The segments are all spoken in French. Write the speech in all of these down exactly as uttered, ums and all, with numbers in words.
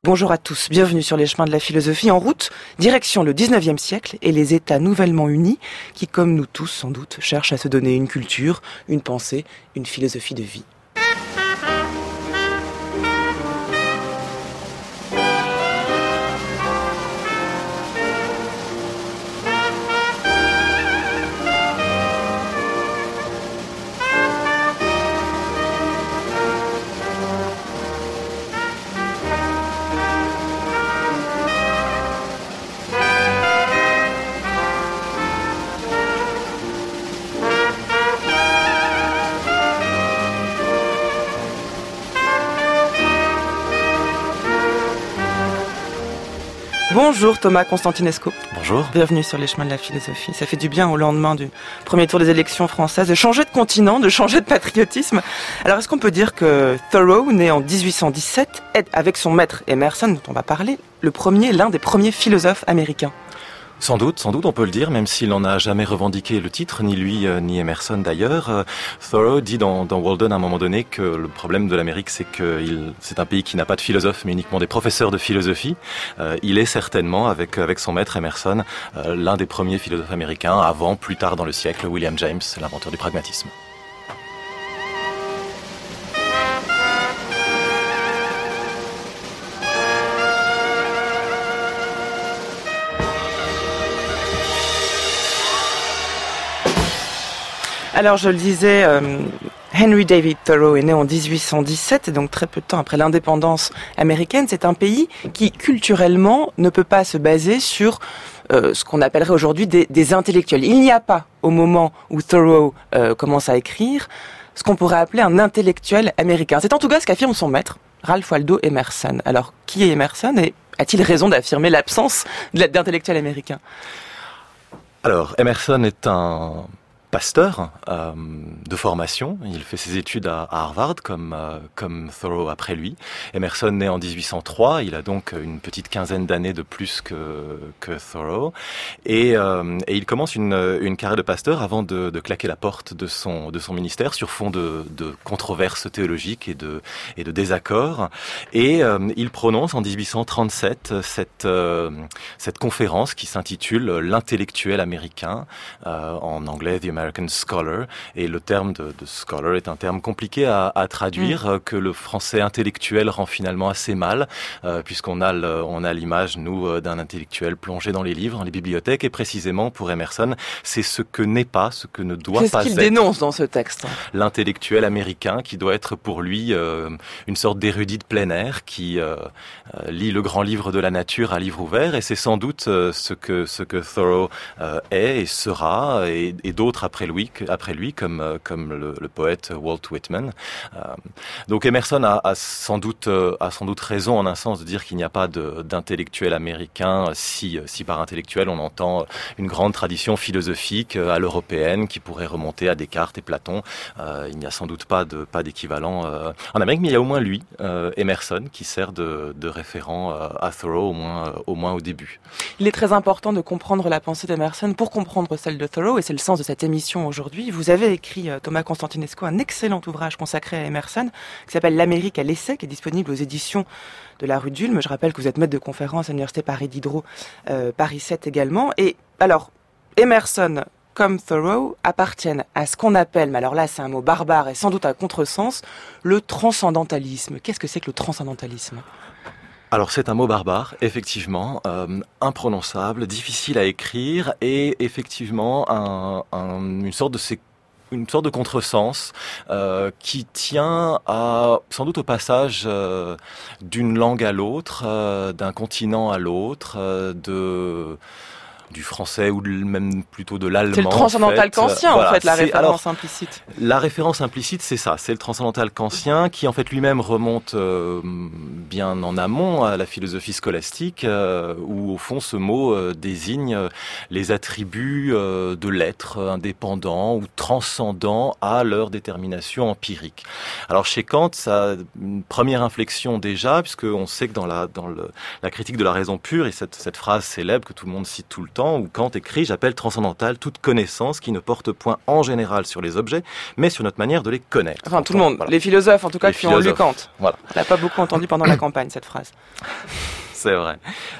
Bonjour à tous, bienvenue sur les chemins de la philosophie en route, direction le dix-neuvième siècle et les États nouvellement unis qui, comme nous tous sans doute, cherchent à se donner une culture, une pensée, une philosophie de vie. Bonjour Thomas Constantinesco. Bonjour. Bienvenue sur les chemins de la philosophie. Ça fait du bien au lendemain du premier tour des élections françaises de changer de continent, de changer de patriotisme. Alors est-ce qu'on peut dire que Thoreau, né en dix-huit cent dix-sept, est, avec son maître Emerson, dont on va parler, le premier, l'un des premiers philosophes américains ? Sans doute, sans doute on peut le dire, même s'il n'en a jamais revendiqué le titre, ni lui, euh, ni Emerson d'ailleurs. Euh, Thoreau dit dans, dans Walden à un moment donné que le problème de l'Amérique, c'est que il, c'est un pays qui n'a pas de philosophes, mais uniquement des professeurs de philosophie. Euh, il est certainement, avec, avec son maître Emerson, euh, l'un des premiers philosophes américains, avant, plus tard dans le siècle, William James, l'inventeur du pragmatisme. Alors je le disais, euh, Henry David Thoreau est né en dix-huit cent dix-sept, donc très peu de temps après l'indépendance américaine. C'est un pays qui, culturellement, ne peut pas se baser sur euh, ce qu'on appellerait aujourd'hui des, des intellectuels. Il n'y a pas, au moment où Thoreau euh, commence à écrire, ce qu'on pourrait appeler un intellectuel américain. C'est en tout cas ce qu'affirme son maître, Ralph Waldo Emerson. Alors, qui est Emerson et a-t-il raison d'affirmer l'absence d'intellectuels américains ? Alors, Emerson est un pasteur euh, de formation. Il fait ses études à, à Harvard, comme, euh, comme Thoreau après lui. Emerson naît en dix-huit cent trois, il a donc une petite quinzaine d'années de plus que, que Thoreau. Et, euh, et il commence une, une carrière de pasteur avant de, de claquer la porte de son, de son ministère sur fond de, de controverses théologiques et de, et de désaccords. Et euh, il prononce en dix-huit cent trente-sept cette, euh, cette conférence qui s'intitule « L'intellectuel américain euh, », en anglais « The American Scholar », et le terme de, de scholar est un terme compliqué à, à traduire, mmh. que le français intellectuel rend finalement assez mal, euh, puisqu'on a, le, on a l'image, nous, d'un intellectuel plongé dans les livres, dans les bibliothèques, et précisément, pour Emerson, c'est ce que n'est pas, ce que ne doit Qu'est-ce pas qu'il être. dénonce dans ce texte ? L'intellectuel américain qui doit être pour lui euh, une sorte d'érudit de plein air qui euh, euh, lit le grand livre de la nature à livre ouvert, et c'est sans doute euh, ce que, ce que Thoreau euh, est et sera, et, et d'autres après lui, après lui comme, comme le, le poète Walt Whitman. Euh, donc Emerson a, a, sans doute, a sans doute raison en un sens de dire qu'il n'y a pas de, d'intellectuel américain, si, si par intellectuel on entend une grande tradition philosophique à l'européenne qui pourrait remonter à Descartes et Platon. Euh, il n'y a sans doute pas, de, pas d'équivalent euh, en Amérique, mais il y a au moins lui, euh, Emerson, qui sert de, de référent euh, à Thoreau, au moins, au moins au début. Il est très important de comprendre la pensée d'Emerson pour comprendre celle de Thoreau, et c'est le sens de cette émission aujourd'hui. Vous avez écrit, Thomas Constantinesco, un excellent ouvrage consacré à Emerson qui s'appelle L'Amérique à l'essai, qui est disponible aux éditions de la rue d'Ulm. Je rappelle que vous êtes maître de conférence à l'Université Paris Diderot, euh, Paris sept également. Et alors, Emerson comme Thoreau appartiennent à ce qu'on appelle, mais alors là c'est un mot barbare et sans doute à contresens, le transcendantalisme. Qu'est-ce que c'est que le transcendantalisme ? Alors c'est un mot barbare, effectivement, euh, imprononçable, difficile à écrire et effectivement un, un, une sorte de sé- une sorte de contresens euh, qui tient à sans doute au passage euh, d'une langue à l'autre, euh, d'un continent à l'autre, euh, de du français ou de, même plutôt de l'allemand. C'est le transcendantal en fait. kantien, Voilà, en fait, la c'est, référence alors, implicite. La référence implicite, c'est ça, c'est le transcendantal kantien qui, en fait, lui-même remonte euh, bien en amont à la philosophie scolastique, euh, où, au fond, ce mot euh, désigne les attributs euh, de l'être indépendant ou transcendant à leur détermination empirique. Alors, chez Kant, ça a une première inflexion déjà, puisqu'on sait que dans la, dans le, la critique de la raison pure, et cette, cette phrase célèbre que tout le monde cite tout le temps, temps où Kant écrit « J'appelle transcendantale toute connaissance qui ne porte point en général sur les objets, mais sur notre manière de les connaître. » Enfin, tout le monde, voilà. Les philosophes en tout cas les qui philosophes. ont lu Kant. Voilà. On l'a pas beaucoup entendu pendant la campagne, cette phrase. C'est vrai.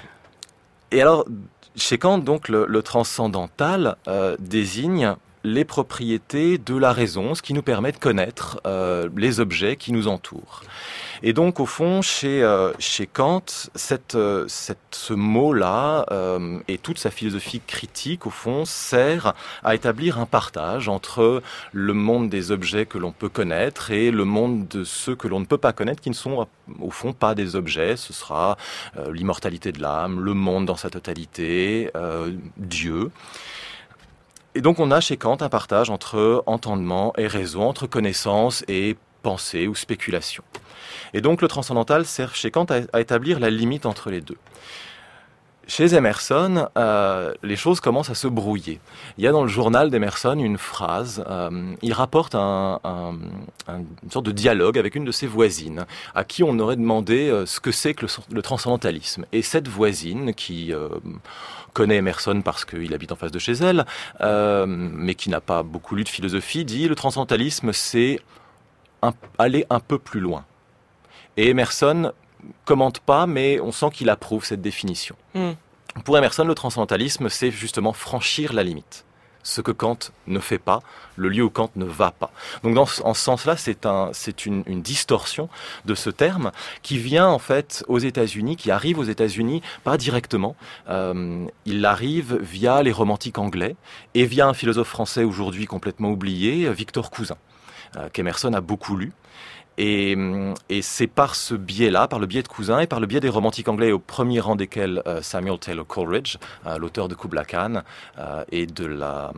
Et alors, chez Kant, donc, le, le transcendantal euh, désigne les propriétés de la raison, ce qui nous permet de connaître euh, les objets qui nous entourent. Et donc, au fond, chez, euh, chez Kant, cette, euh, cette, ce mot-là euh, et toute sa philosophie critique, au fond, sert à établir un partage entre le monde des objets que l'on peut connaître et le monde de ceux que l'on ne peut pas connaître, qui ne sont, au fond, pas des objets. Ce sera euh, l'immortalité de l'âme, le monde dans sa totalité, euh, Dieu. Et donc on a chez Kant un partage entre entendement et raison, entre connaissance et pensée ou spéculation. Et donc le transcendantal sert chez Kant à, à établir la limite entre les deux. Chez Emerson, euh, les choses commencent à se brouiller. Il y a dans le journal d'Emerson une phrase, euh, il rapporte un, un, un, une sorte de dialogue avec une de ses voisines, à qui on aurait demandé euh, ce que c'est que le, le transcendantalisme. Et cette voisine, qui euh, connaît Emerson parce qu'il habite en face de chez elle, euh, mais qui n'a pas beaucoup lu de philosophie, dit « le transcendantalisme, c'est un, aller un peu plus loin ». Et Emerson commente pas, mais on sent qu'il approuve cette définition. Mm. Pour Emerson, le transcendantalisme, c'est justement franchir la limite. Ce que Kant ne fait pas, le lieu où Kant ne va pas. Donc, dans, en ce sens-là, c'est, un, c'est une, une distorsion de ce terme qui vient en fait aux États-Unis, qui arrive aux États-Unis pas directement. Euh, il arrive via les romantiques anglais et via un philosophe français aujourd'hui complètement oublié, Victor Cousin, euh, qu'Emerson a beaucoup lu. Et, et c'est par ce biais-là, par le biais de Cousin et par le biais des romantiques anglais, au premier rang desquels euh, Samuel Taylor Coleridge, euh, l'auteur de Kubla Khan euh, et de la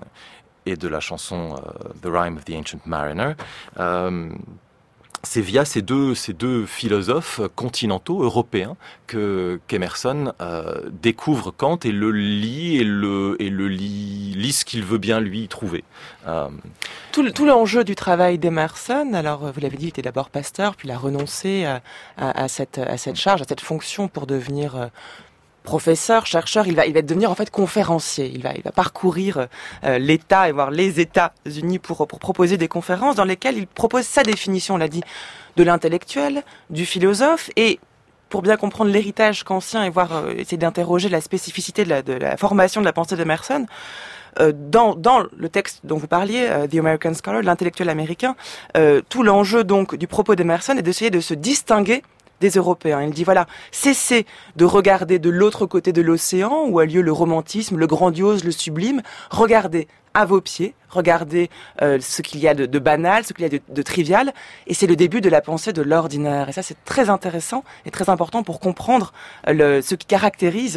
et de la chanson euh, The Rime of the Ancient Mariner. Euh, C'est via ces deux, ces deux philosophes continentaux, européens, que, qu'Emerson euh, découvre Kant et le lit, et le, et le lit, lit ce qu'il veut bien lui trouver. Euh... Tout, le, tout l'enjeu du travail d'Emerson, alors vous l'avez dit, il était d'abord pasteur, puis il a renoncé à, à, à, cette, à cette charge, à cette fonction pour devenir... Euh, professeur, chercheur, il va, il va devenir en fait conférencier. Il va, il va parcourir euh, l'État et voir les États-Unis pour, pour proposer des conférences dans lesquelles il propose sa définition, on l'a dit, de l'intellectuel, du philosophe, et pour bien comprendre l'héritage kantien et voir, euh, essayer d'interroger la spécificité de la, de la formation de la pensée d'Emerson, euh, dans, dans le texte dont vous parliez, euh, The American Scholar, l'intellectuel américain, euh, tout l'enjeu donc du propos d'Emerson est d'essayer de se distinguer des Européens. Il dit voilà, cessez de regarder de l'autre côté de l'océan où a lieu le romantisme, le grandiose, le sublime. Regardez à vos pieds, regardez euh, ce qu'il y a de, de banal, ce qu'il y a de, de trivial, et c'est le début de la pensée de l'ordinaire. Et ça, c'est très intéressant et très important pour comprendre euh, le, ce qui caractérise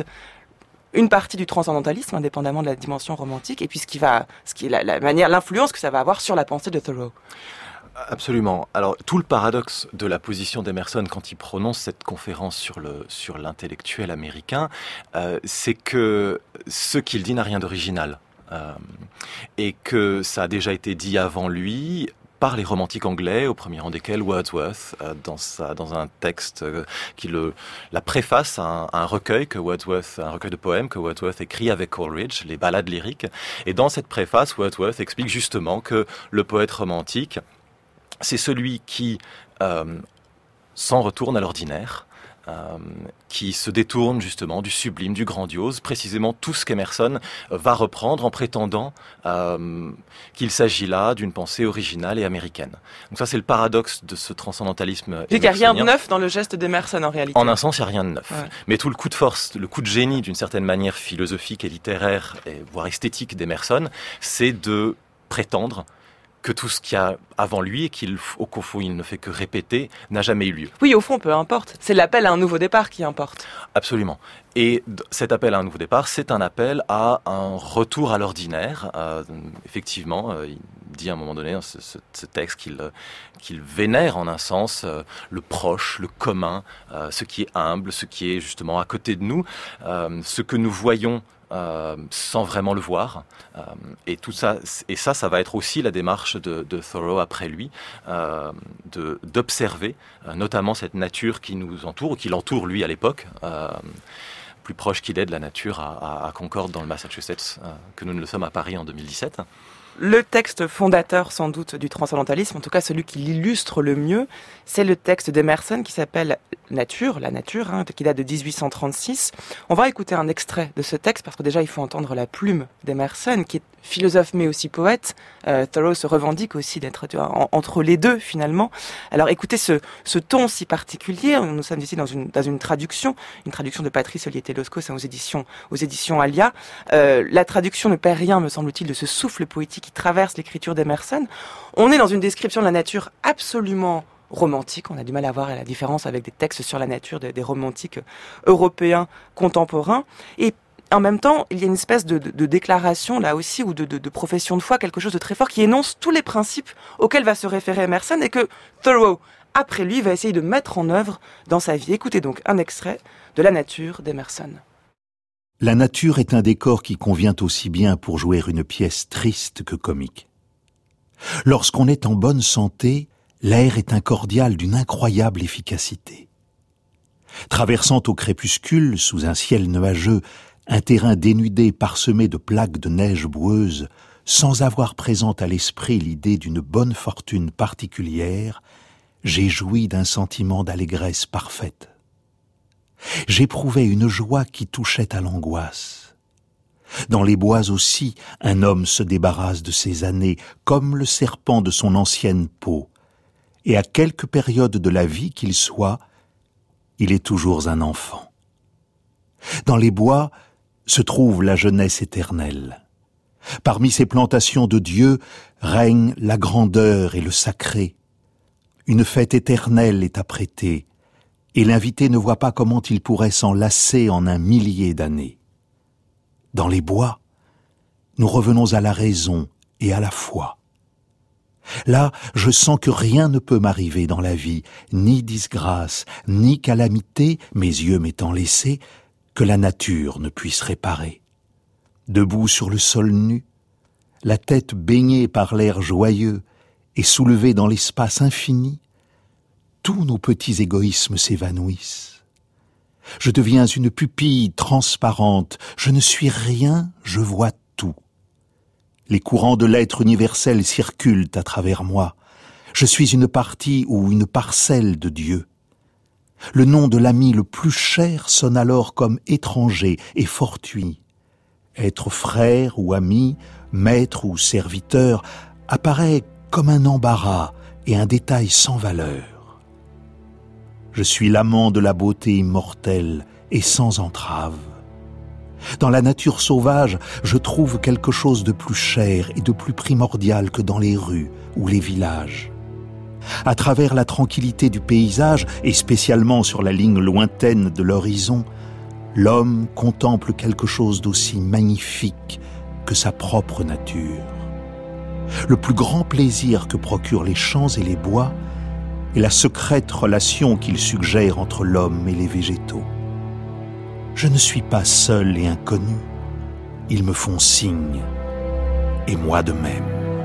une partie du transcendantalisme, indépendamment de la dimension romantique, et puis ce qui va, ce qui est la, la manière, l'influence que ça va avoir sur la pensée de Thoreau. Absolument. Alors, tout le paradoxe de la position d'Emerson quand il prononce cette conférence sur le sur l'intellectuel américain, euh, c'est que ce qu'il dit n'a rien d'original. Euh, et que ça a déjà été dit avant lui par les romantiques anglais, au premier rang desquels Wordsworth, euh, dans, sa, dans un texte euh, qui le, la préface à un, à un recueil que Wordsworth, un recueil de poèmes que Wordsworth écrit avec Coleridge, les ballades lyriques. Et dans cette préface, Wordsworth explique justement que le poète romantique, c'est celui qui euh, s'en retourne à l'ordinaire, euh, qui se détourne justement du sublime, du grandiose, précisément tout ce qu'Emerson va reprendre en prétendant euh, qu'il s'agit là d'une pensée originale et américaine. Donc ça, c'est le paradoxe de ce transcendantalisme. Il n'y a rien de neuf dans le geste d'Emerson en réalité. En un sens, il n'y a rien de neuf. Ouais. Mais tout le coup de force, le coup de génie d'une certaine manière philosophique et littéraire, et voire esthétique d'Emerson, c'est de prétendre que tout ce qu'il y a avant lui et qu'il, au fond, il ne fait que répéter, n'a jamais eu lieu. Oui, au fond, peu importe. C'est l'appel à un nouveau départ qui importe. Absolument. Et cet appel à un nouveau départ, c'est un appel à un retour à l'ordinaire. Euh, effectivement, euh, il dit à un moment donné, dans ce, ce, ce texte, qu'il, qu'il vénère en un sens euh, le proche, le commun, euh, ce qui est humble, ce qui est justement à côté de nous, euh, ce que nous voyons Euh, sans vraiment le voir, euh, et tout ça, et ça, ça va être aussi la démarche de, de Thoreau après lui, euh, de, d'observer, euh, notamment cette nature qui nous entoure, ou qui l'entoure lui à l'époque, euh, plus proche qu'il est de la nature à, à, à Concord dans le Massachusetts euh, que nous ne le sommes à Paris en deux mille dix-sept. Le texte fondateur, sans doute, du transcendantalisme, en tout cas celui qui l'illustre le mieux, c'est le texte d'Emerson qui s'appelle Nature, la nature, hein, qui date de dix-huit cent trente-six. On va écouter un extrait de ce texte, parce que déjà il faut entendre la plume d'Emerson, qui est philosophe mais aussi poète. Euh, Thoreau se revendique aussi d'être, tu vois, en, entre les deux finalement. Alors écoutez ce, ce ton si particulier. Nous sommes ici dans une, dans une traduction, une traduction de Patrice Ollier-Telosco, c'est aux éditions, aux éditions Alia. Euh, la traduction ne perd rien, me semble-t-il, de ce souffle poétique qui traverse l'écriture d'Emerson. On est dans une description de la nature absolument romantique. On a du mal à voir la différence avec des textes sur la nature des, des romantiques européens contemporains. Et en même temps, il y a une espèce de, de, de déclaration, là aussi, ou de, de, de profession de foi, quelque chose de très fort, qui énonce tous les principes auxquels va se référer Emerson et que Thoreau, après lui, va essayer de mettre en œuvre dans sa vie. Écoutez donc un extrait de La nature d'Emerson. La nature est un décor qui convient aussi bien pour jouer une pièce triste que comique. Lorsqu'on est en bonne santé, l'air est un cordial d'une incroyable efficacité. Traversant au crépuscule, sous un ciel nuageux, un terrain dénudé parsemé de plaques de neige boueuse, sans avoir présente à l'esprit l'idée d'une bonne fortune particulière, j'ai joui d'un sentiment d'allégresse parfaite. J'éprouvais une joie qui touchait à l'angoisse. Dans les bois aussi, un homme se débarrasse de ses années, comme le serpent de son ancienne peau, et à quelque période de la vie qu'il soit, il est toujours un enfant. Dans les bois se trouve la jeunesse éternelle. Parmi ces plantations de Dieu règne la grandeur et le sacré. Une fête éternelle est apprêtée, et l'invité ne voit pas comment il pourrait s'en lasser en un millier d'années. Dans les bois, nous revenons à la raison et à la foi. Là, je sens que rien ne peut m'arriver dans la vie, ni disgrâce, ni calamité, mes yeux m'étant laissés, que la nature ne puisse réparer. Debout sur le sol nu, la tête baignée par l'air joyeux et soulevée dans l'espace infini, tous nos petits égoïsmes s'évanouissent. Je deviens une pupille transparente, je ne suis rien, je vois tout. Les courants de l'être universel circulent à travers moi. Je suis une partie ou une parcelle de Dieu. Le nom de l'ami le plus cher sonne alors comme étranger et fortuit. Être frère ou ami, maître ou serviteur, apparaît comme un embarras et un détail sans valeur. Je suis l'amant de la beauté immortelle et sans entrave. Dans la nature sauvage, je trouve quelque chose de plus cher et de plus primordial que dans les rues ou les villages. À travers la tranquillité du paysage, et spécialement sur la ligne lointaine de l'horizon, l'homme contemple quelque chose d'aussi magnifique que sa propre nature. Le plus grand plaisir que procurent les champs et les bois est la secrète relation qu'ils suggèrent entre l'homme et les végétaux. Je ne suis pas seul et inconnu, ils me font signe, et moi de même.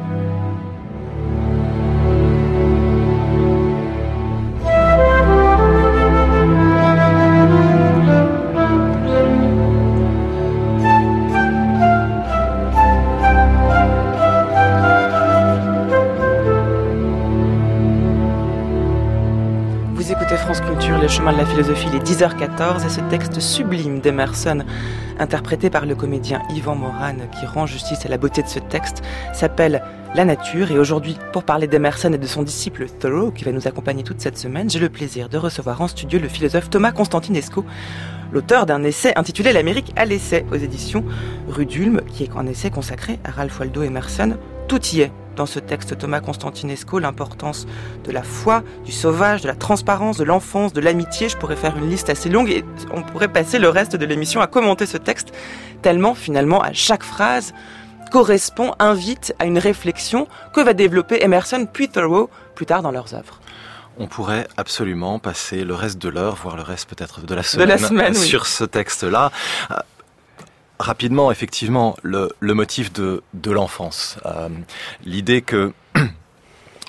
France Culture, le chemin de la philosophie, les dix heures quatorze, et ce texte sublime d'Emerson, interprété par le comédien Yvan Morane, qui rend justice à la beauté de ce texte, s'appelle La nature. Et aujourd'hui, pour parler d'Emerson et de son disciple Thoreau, qui va nous accompagner toute cette semaine, j'ai le plaisir de recevoir en studio le philosophe Thomas Constantinesco, l'auteur d'un essai intitulé L'Amérique à l'essai, aux éditions Rue d'Ulm, qui est un essai consacré à Ralph Waldo Emerson. Tout y est dans ce texte, Thomas Constantinesco, l'importance de la foi, du sauvage, de la transparence, de l'enfance, de l'amitié. Je pourrais faire une liste assez longue et on pourrait passer le reste de l'émission à commenter ce texte, tellement finalement à chaque phrase correspond, invite à une réflexion que va développer Emerson puis Thoreau plus tard dans leurs œuvres. On pourrait absolument passer le reste de l'heure, voire le reste peut-être de la semaine, de la semaine sur oui. ce texte-là. Rapidement, effectivement, le, le motif de, de l'enfance. Euh, l'idée que,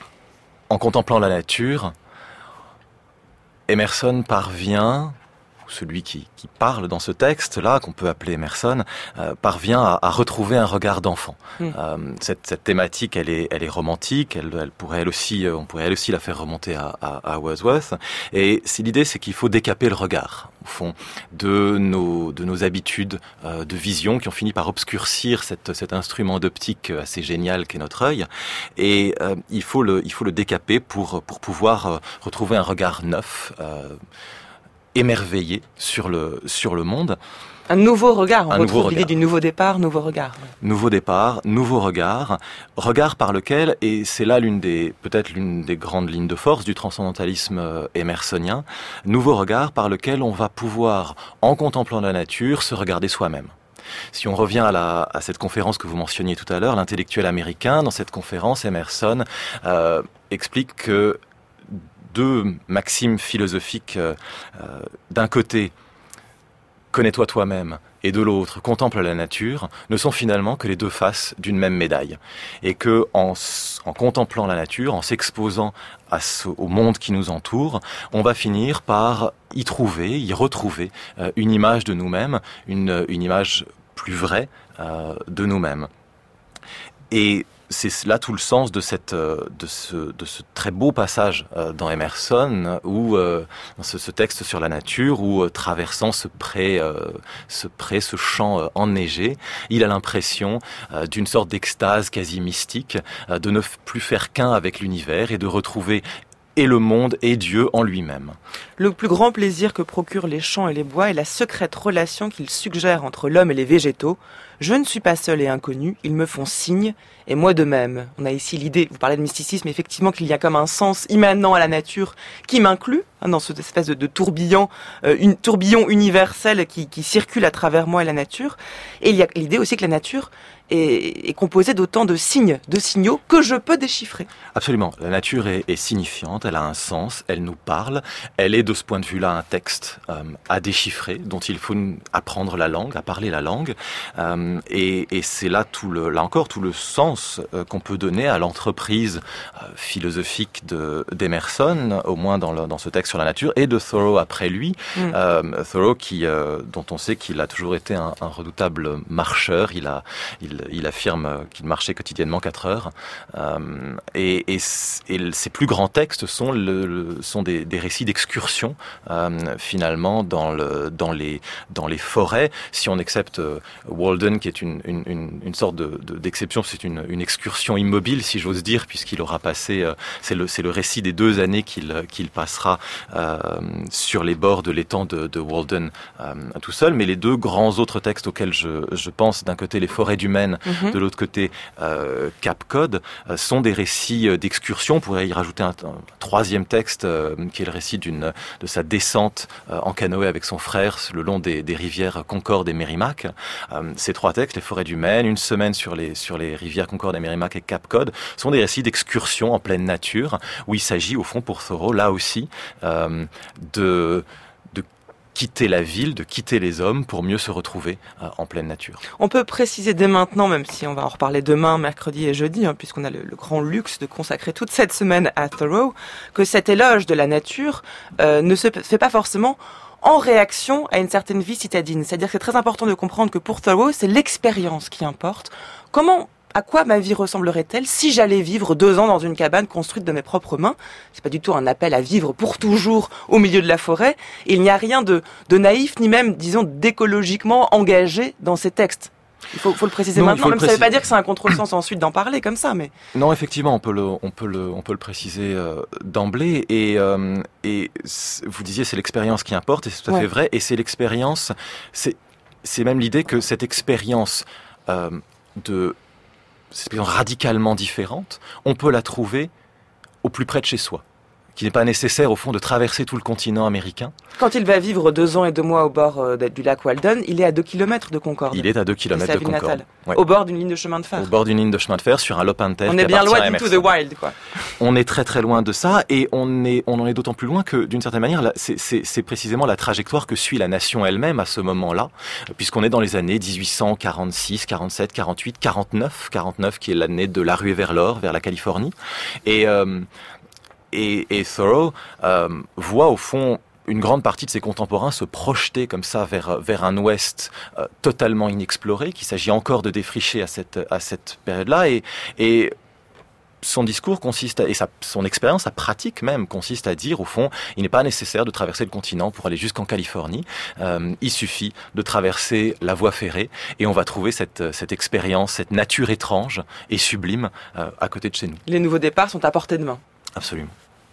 en contemplant la nature, Emerson parvient, celui qui, qui parle dans ce texte-là, qu'on peut appeler Emerson, euh, parvient à, à retrouver un regard d'enfant. Mmh. Euh, cette, cette thématique, elle est, elle est romantique, elle, elle pourrait elle aussi, on pourrait elle aussi la faire remonter à, à, à Wordsworth. Et c'est, l'idée, c'est qu'il faut décaper le regard, au fond, de nos, de nos habitudes euh, de vision qui ont fini par obscurcir cette, cet instrument d'optique assez génial qu'est notre œil. Et euh, il faut le, il faut le décaper pour, pour pouvoir euh, retrouver un regard neuf, euh, émerveillé sur le, sur le monde. Un nouveau regard, on un retrouve l'idée du nouveau départ, nouveau regard. Nouveau départ, nouveau regard, regard par lequel, et c'est là l'une des, peut-être l'une des grandes lignes de force du transcendantalisme émersonien, nouveau regard par lequel on va pouvoir, en contemplant la nature, se regarder soi-même. Si on revient à, la, à cette conférence que vous mentionniez tout à l'heure, l'intellectuel américain, dans cette conférence, Emerson euh, explique que deux maximes philosophiques, euh, d'un côté, connais-toi toi-même, et de l'autre, contemple la nature, ne sont finalement que les deux faces d'une même médaille. Et que, en, en contemplant la nature, en s'exposant à ce, au monde qui nous entoure, on va finir par y trouver, y retrouver euh, une image de nous-mêmes, une, une image plus vraie euh, de nous-mêmes. Et c'est là tout le sens de, cette, de, ce, de ce très beau passage dans Emerson, où, dans ce, ce texte sur la nature, où traversant ce pré, ce, pré, ce champ enneigé, il a l'impression d'une sorte d'extase quasi mystique, de ne plus faire qu'un avec l'univers et de retrouver et le monde et Dieu en lui-même. Le plus grand plaisir que procurent les champs et les bois est la secrète relation qu'ils suggèrent entre l'homme et les végétaux. Je ne suis pas seul et inconnu, ils me font signe, et moi de même. On a ici l'idée, vous parlez de mysticisme, effectivement qu'il y a comme un sens immanent à la nature qui m'inclut, hein, dans cette espèce de, de tourbillon, euh, une tourbillon universel qui, qui circule à travers moi et la nature. Et il y a l'idée aussi que la nature est, est composée d'autant de signes, de signaux que je peux déchiffrer. Absolument. La nature est, est signifiante, elle a un sens, elle nous parle, elle est de ce point de vue-là un texte euh, à déchiffrer, dont il faut apprendre la langue, à parler la langue. Euh, et, et c'est là tout le, là encore tout le sens euh, qu'on peut donner à l'entreprise euh, philosophique de, d'Emerson, au moins dans, le, dans ce texte sur la nature, et de Thoreau après lui. Mm. Euh, Thoreau qui, euh, dont on sait qu'il a toujours été un, un redoutable marcheur. Il a, il, il affirme qu'il marchait quotidiennement quatre heures. Euh, et, et, et ses plus grands textes sont, le, le, sont des, des récits d'excursion euh, finalement dans, le, dans, les, dans les forêts. Si on accepte euh, Walden, qui est une, une, une, une sorte de, de, d'exception, c'est une, une excursion immobile, si j'ose dire, puisqu'il aura passé, euh, c'est, le, c'est le récit des deux années qu'il, qu'il passera euh, sur les bords de l'étang de, de Walden euh, tout seul. Mais les deux grands autres textes auxquels je, je pense, d'un côté les forêts du Maine, mm-hmm. de l'autre côté euh, Cape Cod, euh, sont des récits d'excursion. On pourrait y rajouter un, un troisième texte euh, qui est le récit d'une, de sa descente euh, en canoë avec son frère le long des, des rivières Concorde et Merrimack. Euh, ces trois textes, les forêts du Maine, une semaine sur les, sur les rivières Concorde et Merrimack et Cape Cod, sont des récits d'excursion en pleine nature, où il s'agit au fond pour Thoreau, là aussi, euh, de... quitter la ville, de quitter les hommes pour mieux se retrouver euh, en pleine nature. On peut préciser dès maintenant, même si on va en reparler demain, mercredi et jeudi, hein, puisqu'on a le, le grand luxe de consacrer toute cette semaine à Thoreau, que cet éloge de la nature euh, ne se fait pas forcément en réaction à une certaine vie citadine. C'est-à-dire que c'est très important de comprendre que pour Thoreau, c'est l'expérience qui importe. Comment À quoi ma vie ressemblerait-elle si j'allais vivre deux ans dans une cabane construite de mes propres mains? C'est pas du tout un appel à vivre pour toujours au milieu de la forêt. Et il n'y a rien de, de naïf, ni même, disons, d'écologiquement engagé dans ces textes. Il faut, faut le préciser non, maintenant, même préciser. Ça ne veut pas dire que c'est un contresens ensuite d'en parler comme ça, mais... Non, effectivement, on peut le, on peut le, on peut le préciser euh, d'emblée. Et, euh, et vous disiez, c'est l'expérience qui importe, et c'est tout à ouais. fait vrai. Et c'est l'expérience, c'est, c'est même l'idée que cette expérience euh, de... cette expérience radicalement différente, on peut la trouver au plus près de chez soi, qui n'est pas nécessaire au fond de traverser tout le continent américain. Quand il va vivre deux ans et deux mois au bord euh, du lac Walden, il est à deux kilomètres de Concorde. Il est à deux kilomètres de Concorde. Ouais. Au bord d'une ligne de chemin de fer. Au bord d'une ligne de chemin de fer sur un lopin de terre. On est bien loin d'Into the Wild, quoi. On est très très loin de ça, et on est on en est d'autant plus loin que d'une certaine manière, là, c'est, c'est, c'est précisément la trajectoire que suit la nation elle-même à ce moment-là, puisqu'on est dans les années dix-huit cent quarante-six, quarante-sept, quarante-huit, quarante-neuf, quarante-neuf qui est l'année de la ruée vers l'or, vers la Californie, et euh, Et, et Thoreau euh, voit au fond une grande partie de ses contemporains se projetaient comme ça vers, vers un ouest euh, totalement inexploré, qu'il s'agit encore de défricher à cette, à cette période-là. Et, et son discours consiste, à, et sa, son expérience, sa pratique même, consiste à dire, au fond, il n'est pas nécessaire de traverser le continent pour aller jusqu'en Californie. Euh, il suffit de traverser la voie ferrée et on va trouver cette, cette expérience, cette nature étrange et sublime euh, à côté de chez nous. Les nouveaux départs sont à portée de main. Absolument.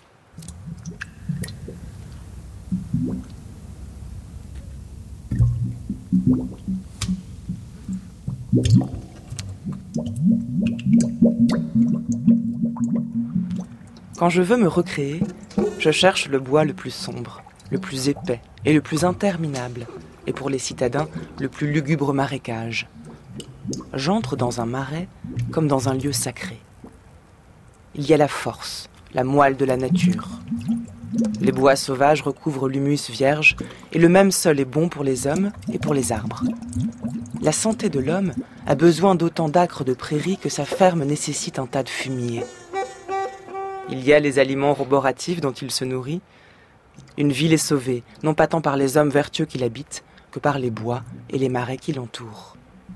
Quand je veux me recréer, je cherche le bois le plus sombre, le plus épais et le plus interminable, et pour les citadins, le plus lugubre marécage. J'entre dans un marais comme dans un lieu sacré. Il y a la force, la moelle de la nature. Les bois sauvages recouvrent l'humus vierge, et le même sol est bon pour les hommes et pour les arbres. La santé de l'homme a besoin d'autant d'acres de prairies que sa ferme nécessite un tas de fumier. Il y a les aliments roboratifs dont il se nourrit. Une ville est sauvée, non pas tant par les hommes vertueux qui l'habitent, que par les bois et les marais qui l'entourent.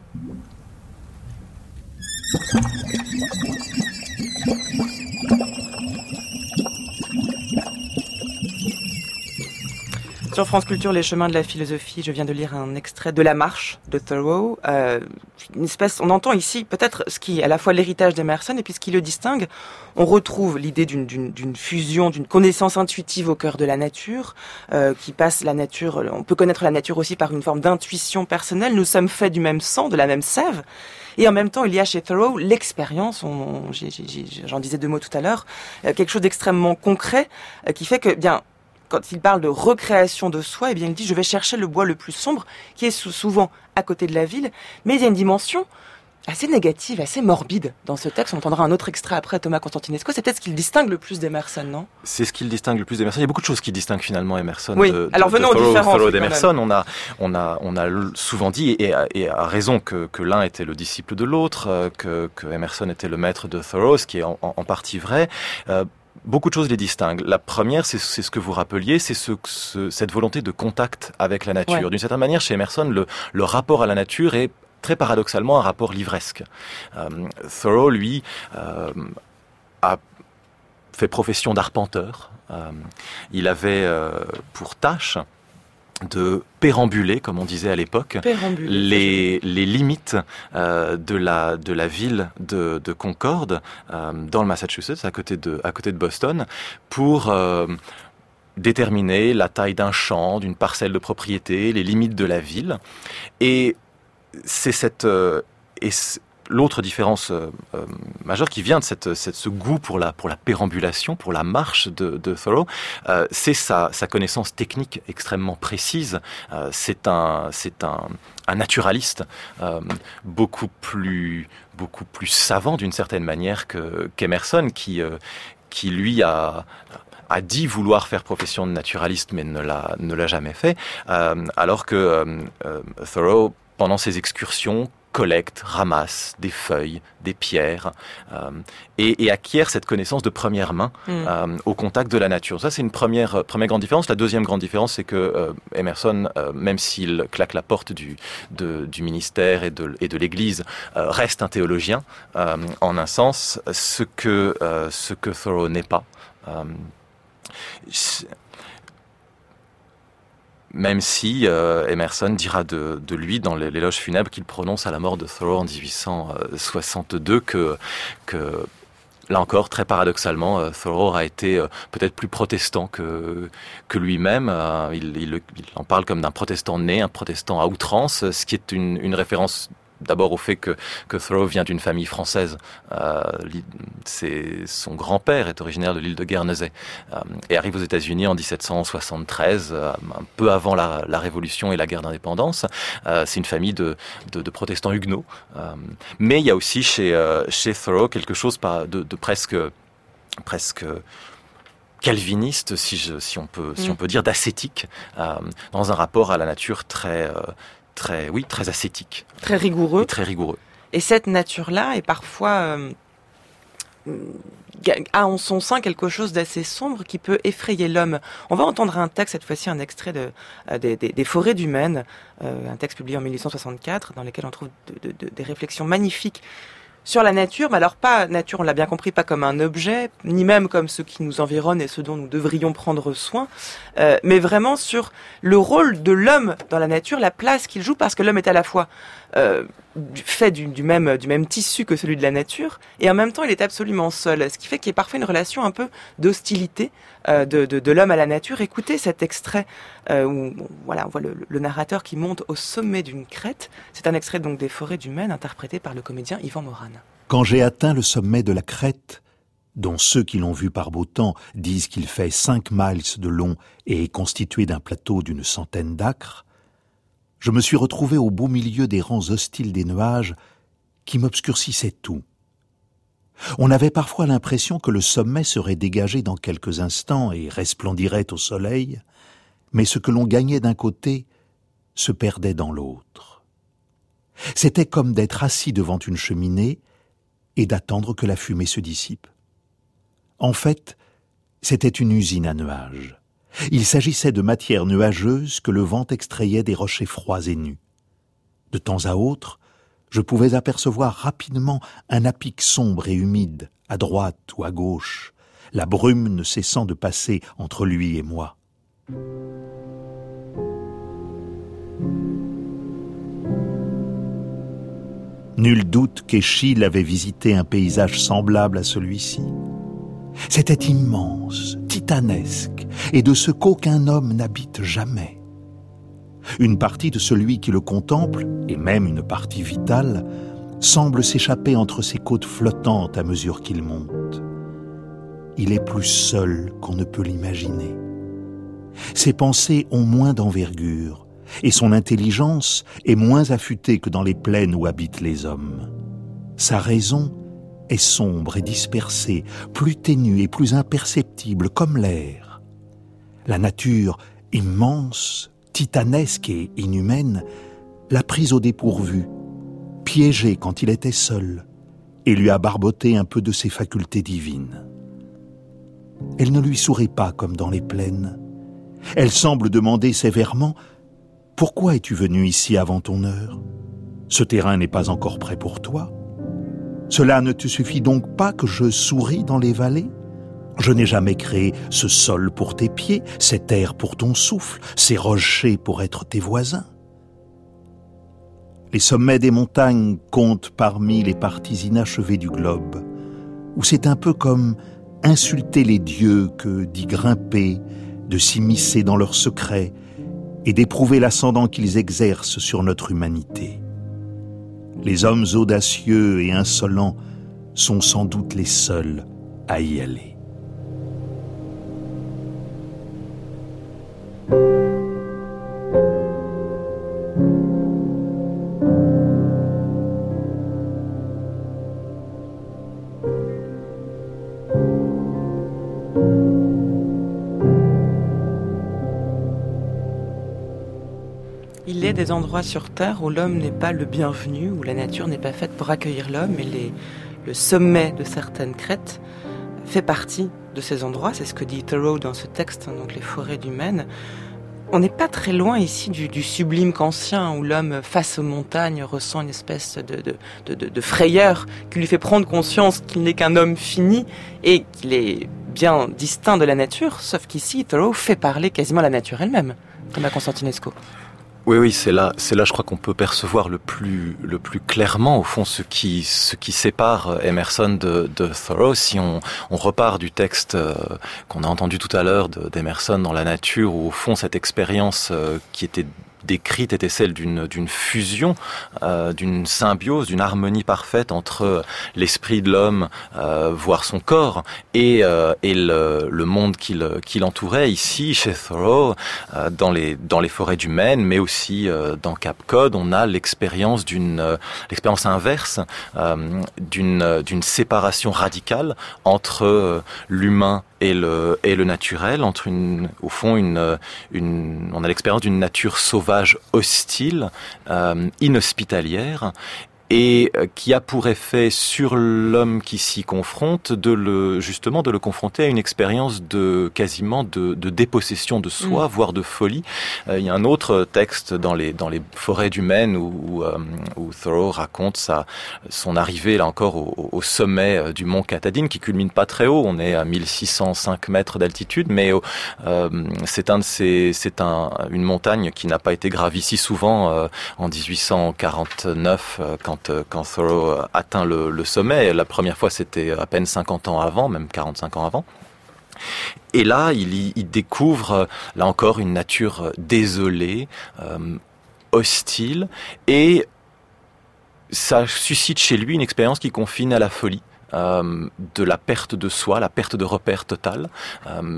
Sur France Culture, les chemins de la philosophie, je viens de lire un extrait de La Marche de Thoreau. Euh, une espèce, on entend ici peut-être ce qui est à la fois l'héritage d'Emerson et puis ce qui le distingue. On retrouve l'idée d'une, d'une, d'une fusion, d'une connaissance intuitive au cœur de la nature, euh, qui passe la nature. On peut connaître la nature aussi par une forme d'intuition personnelle. Nous sommes faits du même sang, de la même sève. Et en même temps, il y a chez Thoreau l'expérience, on, on, j'ai, j'ai, j'en disais deux mots tout à l'heure, euh, quelque chose d'extrêmement concret euh, qui fait que, bien, quand il parle de recréation de soi, eh bien, il dit « je vais chercher le bois le plus sombre » qui est souvent à côté de la ville. Mais il y a une dimension assez négative, assez morbide dans ce texte. On entendra un autre extrait après, Thomas Constantinesco. C'est peut-être ce qui le distingue le plus d'Emerson, non ? C'est ce qui le distingue le plus d'Emerson. Il y a beaucoup de choses qui distinguent finalement Emerson oui. de, de, Alors, venons de Thoreau, aux différences, Thoreau oui, d'Emerson. On a, on, a, on a souvent dit, et, et à raison, que, que l'un était le disciple de l'autre, que, que Emerson était le maître de Thoreau, ce qui est en, en, en partie vrai. Euh, Beaucoup de choses les distinguent. La première, c'est, c'est ce que vous rappeliez, c'est ce, ce, cette volonté de contact avec la nature. Ouais. D'une certaine manière, chez Emerson, le, le rapport à la nature est très paradoxalement un rapport livresque. Euh, Thoreau, lui, euh, a fait profession d'arpenteur. Euh, il avait euh, pour tâche de pérambuler, comme on disait à l'époque, les, les limites euh, de, la, de la ville de, de Concorde, euh, dans le Massachusetts, à côté de, à côté de Boston, pour euh, déterminer la taille d'un champ, d'une parcelle de propriété, les limites de la ville. Et c'est cette... Euh, et l'autre différence euh, euh, majeure qui vient de cette, cette, ce goût pour la, pour la pérambulation, pour la marche de, de Thoreau, euh, c'est sa, sa connaissance technique extrêmement précise. Euh, c'est un, c'est un, un naturaliste euh, beaucoup plus, beaucoup plus savant d'une certaine manière que, qu'Emerson, qui, euh, qui lui a... a dit vouloir faire profession de naturaliste, mais ne l'a, ne l'a jamais fait, euh, alors que euh, euh, Thoreau, pendant ses excursions, collecte, ramasse des feuilles, des pierres, euh, et, et acquiert cette connaissance de première main mmh. euh, au contact de la nature. Ça, c'est une première, première grande différence. La deuxième grande différence, c'est que euh, Emerson, euh, même s'il claque la porte du, de, du ministère et de, et de l'Église, euh, reste un théologien, euh, en un sens, ce que, euh, ce que Thoreau n'est pas. Euh, Même si euh, Emerson dira de, de lui dans l'éloge funèbre qu'il prononce à la mort de Thoreau en dix-huit cent soixante-deux que, que là encore, très paradoxalement, euh, Thoreau a été euh, peut-être plus protestant que, que lui-même. Euh, il, il, il en parle comme d'un protestant né, un protestant à outrance, ce qui est une, une référence d'abord au fait que, que Thoreau vient d'une famille française. Euh, c'est, son grand-père est originaire de l'île de Guernesey euh, et arrive aux États-Unis en dix-sept cent soixante-treize, euh, un peu avant la, la Révolution et la guerre d'indépendance. Euh, c'est une famille de, de, de protestants huguenots. Euh, mais il y a aussi chez, euh, chez Thoreau quelque chose de, de presque... presque calviniste, si, je, si, on peut, si on peut dire, d'ascétique, euh, dans un rapport à la nature très... Euh, Très, oui, très ascétique. Très rigoureux. Et très rigoureux. Et cette nature-là est parfois euh, a en son sein quelque chose d'assez sombre qui peut effrayer l'homme. On va entendre un texte, cette fois-ci un extrait de, euh, des, des, des Forêts du Maine, euh, un texte publié en mille huit cent soixante-quatre, dans lequel on trouve de, de, de, des réflexions magnifiques sur la nature, mais alors pas nature, on l'a bien compris, pas comme un objet, ni même comme ce qui nous environne et ce dont nous devrions prendre soin, euh, mais vraiment sur le rôle de l'homme dans la nature, la place qu'il joue, parce que l'homme est à la fois euh, fait du, du même du même tissu que celui de la nature, et en même temps il est absolument seul, ce qui fait qu'il y a parfois une relation un peu d'hostilité euh, de, de, de l'homme à la nature. Écoutez cet extrait euh, où bon, voilà, on voit le, le narrateur qui monte au sommet d'une crête. C'est un extrait donc des Forêts du Maine, interprété par le comédien Yvan Morane. Quand j'ai atteint le sommet de la crête, dont ceux qui l'ont vu par beau temps disent qu'il fait cinq miles de long et est constitué d'un plateau d'une centaine d'acres, je me suis retrouvé au beau milieu des rangs hostiles des nuages qui m'obscurcissaient tout. On avait parfois l'impression que le sommet serait dégagé dans quelques instants et resplendirait au soleil, mais ce que l'on gagnait d'un côté se perdait dans l'autre. C'était comme d'être assis devant une cheminée et d'attendre que la fumée se dissipe. En fait, c'était une usine à nuages. Il s'agissait de matière nuageuse que le vent extrayait des rochers froids et nus. De temps à autre, je pouvais apercevoir rapidement un à-pic sombre et humide, à droite ou à gauche, la brume ne cessant de passer entre lui et moi. Nul doute qu'Eschyle avait visité un paysage semblable à celui-ci. C'était immense, titanesque, et de ce qu'aucun homme n'habite jamais. Une partie de celui qui le contemple, et même une partie vitale, semble s'échapper entre ses côtes flottantes à mesure qu'il monte. Il est plus seul qu'on ne peut l'imaginer. Ses pensées ont moins d'envergure, et son intelligence est moins affûtée que dans les plaines où habitent les hommes. Sa raison est sombre et dispersée, plus ténue et plus imperceptible, comme l'air. La nature immense, titanesque et inhumaine, l'a prise au dépourvu, piégé quand il était seul, et lui a barboté un peu de ses facultés divines. Elle ne lui sourit pas comme dans les plaines. Elle semble demander sévèrement « Pourquoi es-tu venu ici avant ton heure ? Ce terrain n'est pas encore prêt pour toi. Cela ne te suffit donc pas que je souris dans les vallées ? Je n'ai jamais créé ce sol pour tes pieds, cet air pour ton souffle, ces rochers pour être tes voisins. » Les sommets des montagnes comptent parmi les parties inachevées du globe, où c'est un peu comme insulter les dieux que d'y grimper, de s'immiscer dans leurs secrets et d'éprouver l'ascendant qu'ils exercent sur notre humanité. Les hommes audacieux et insolents sont sans doute les seuls à y aller. Il est des endroits sur Terre où l'homme n'est pas le bienvenu, où la nature n'est pas faite pour accueillir l'homme, et les, le sommet de certaines crêtes fait partie de ces endroits. C'est ce que dit Thoreau dans ce texte, donc les Forêts du Maine. On n'est pas très loin ici du, du sublime Kantien, où l'homme, face aux montagnes, ressent une espèce de, de, de, de, de frayeur qui lui fait prendre conscience qu'il n'est qu'un homme fini et qu'il est bien distinct de la nature, sauf qu'ici, Thoreau fait parler quasiment la nature elle-même, comme à Constantinesco. Oui, oui, c'est là, c'est là, je crois qu'on peut percevoir le plus, le plus clairement, au fond, ce qui, ce qui sépare Emerson de, de Thoreau. Si on, on repart du texte euh, qu'on a entendu tout à l'heure de, d'Emerson dans La Nature, où au fond, cette expérience euh, qui était décrite était celle d'une d'une fusion, euh, d'une symbiose, d'une harmonie parfaite entre l'esprit de l'homme, euh, voire son corps, et euh, et le, le monde qui le, qui l'entourait. Ici, chez Thoreau, euh, dans les dans les forêts du Maine, mais aussi euh, dans Cape Cod, on a l'expérience d'une euh, l'expérience inverse euh, d'une d'une séparation radicale entre euh, l'humain et le et le naturel, entre une au fond une une on a l'expérience d'une nature sauvage, hostile, euh, inhospitalière, et qui a pour effet sur l'homme qui s'y confronte de le justement de le confronter à une expérience de quasiment de, de dépossession de soi, mmh. voire de folie. Euh, il y a un autre texte dans les dans les forêts du Maine où où, euh, où Thoreau raconte sa son arrivée là encore au, au sommet du mont Katahdin, qui culmine pas très haut, on est à mille six cent cinq mètres d'altitude, mais euh, c'est un de ces c'est un une montagne qui n'a pas été gravie si souvent euh, en dix-huit cent quarante-neuf euh, quand quand Thoreau atteint le, le sommet. La première fois, c'était à peine cinquante ans avant, même quarante-cinq ans avant. Et là, il, il découvre, là encore, une nature désolée, euh, hostile, et ça suscite chez lui une expérience qui confine à la folie, euh, de la perte de soi, la perte de repère totale. Euh,